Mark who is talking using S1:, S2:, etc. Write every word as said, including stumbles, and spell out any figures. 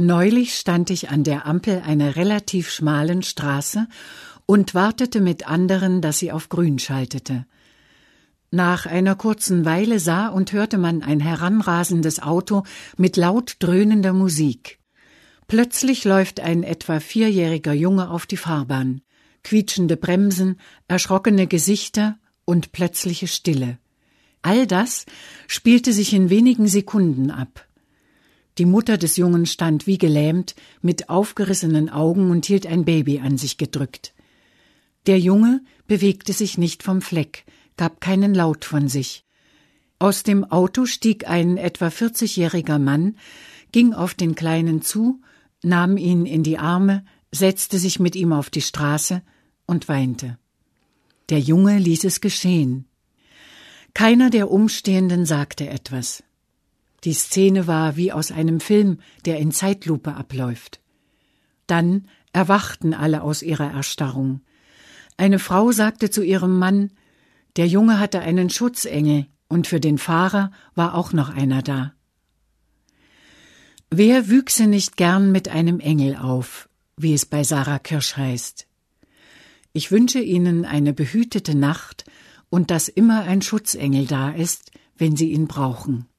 S1: Neulich stand ich an der Ampel einer relativ schmalen Straße und wartete mit anderen, dass sie auf Grün schaltete. Nach einer kurzen Weile sah und hörte man ein heranrasendes Auto mit laut dröhnender Musik. Plötzlich läuft ein etwa vierjähriger Junge auf die Fahrbahn. Quietschende Bremsen, erschrockene Gesichter und plötzliche Stille. All das spielte sich in wenigen Sekunden ab. Die Mutter des Jungen stand wie gelähmt, mit aufgerissenen Augen und hielt ein Baby an sich gedrückt. Der Junge bewegte sich nicht vom Fleck, gab keinen Laut von sich. Aus dem Auto stieg ein etwa vierzigjähriger Mann, ging auf den Kleinen zu, nahm ihn in die Arme, setzte sich mit ihm auf die Straße und weinte. Der Junge ließ es geschehen. Keiner der Umstehenden sagte etwas. Die Szene war wie aus einem Film, der in Zeitlupe abläuft. Dann erwachten alle aus ihrer Erstarrung. Eine Frau sagte zu ihrem Mann, der Junge hatte einen Schutzengel und für den Fahrer war auch noch einer da. Wer wüchse nicht gern mit einem Engel auf, wie es bei Sarah Kirsch heißt. Ich wünsche Ihnen eine behütete Nacht und dass immer ein Schutzengel da ist, wenn Sie ihn brauchen.